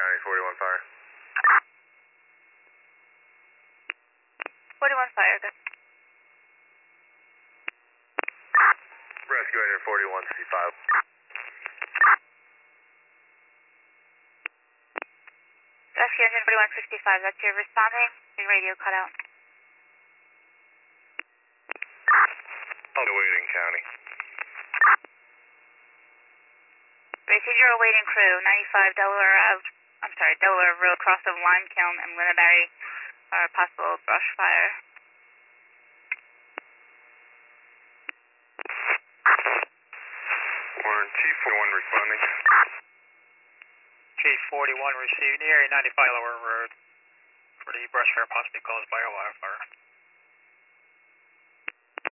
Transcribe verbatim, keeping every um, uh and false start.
County, forty-one fire. forty-one fire, good. Rescue Agent forty-one sixty-five. Rescue Engine forty-one sixty-five, that's your responding. Your radio cut out. Awaiting County. Received your awaiting crew, ninety-five Delaware Ave, I'm sorry, Delaware Road, cross of Limekiln and Linnaberry, are possible brush fire. Warren, Chief forty-one responding. Chief forty-one received, area ninety-five Delaware Road for the brush fire possibly caused by a wildfire.